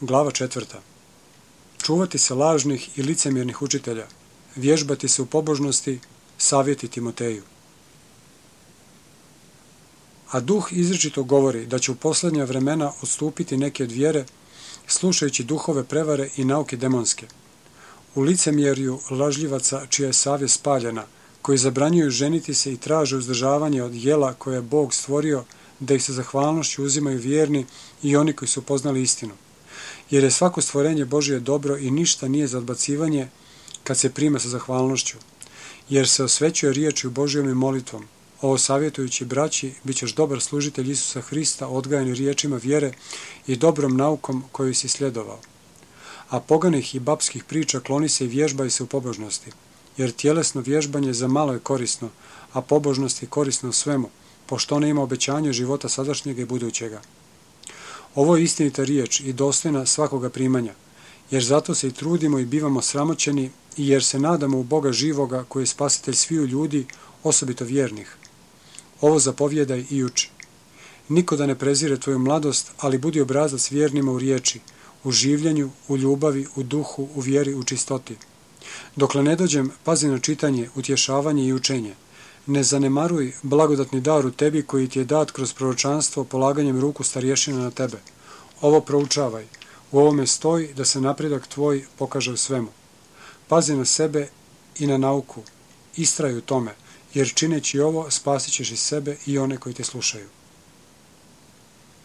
Glava 4. Čuvati se lažnih i licemjernih učitelja, vježbati se u pobožnosti, savjeti Timoteju. A duh izričito govori da će u posljednja vremena odstupiti neki od vjere, slušajući duhove prevare i nauke demonske. U licemjerju lažljivaca čija je savjest spaljena, koji zabranjuju ženiti se i traže uzdržavanje od jela koje je Bog stvorio, da ih se zahvalnošću uzimaju vjerni i oni koji su poznali istinu. Jer je svako stvorenje Božje dobro i ništa nije za odbacivanje kad se prima sa zahvalnošću, jer se osvećuje riječju Božjom i molitvom. Ovo savjetujući braći, bit ćeš dobar služitelj Isusa Hrista, odgajani riječima vjere i dobrom naukom koju si sljedovao. A poganih i babskih priča kloni se i vježbaj se u pobožnosti, jer tjelesno vježbanje za malo je korisno, a pobožnost je korisna u svemu, pošto ona ima obećanje života sadašnjega i budućega. Ovo je istinita riječ i dostojna svakoga primanja, jer zato se i trudimo i bivamo sramoćeni i jer se nadamo u Boga živoga koji je spasitelj sviju ljudi, osobito vjernih. Ovo zapovjedaj i uči. Niko da ne prezire tvoju mladost, ali budi obrazac vjernima u riječi, u življenju, u ljubavi, u duhu, u vjeri, u čistoti. Dokle ne dođem, pazi na čitanje, utješavanje i učenje. Ne zanemaruj blagodatni dar u tebi koji ti je dat kroz proročanstvo polaganjem ruku starješina na tebe. Ovo proučavaj. U ovome stoji da se napredak tvoj pokaže u svemu. Pazi na sebe i na nauku. Istraj u tome, jer čineći ovo spasit ćeš i sebe i one koji te slušaju.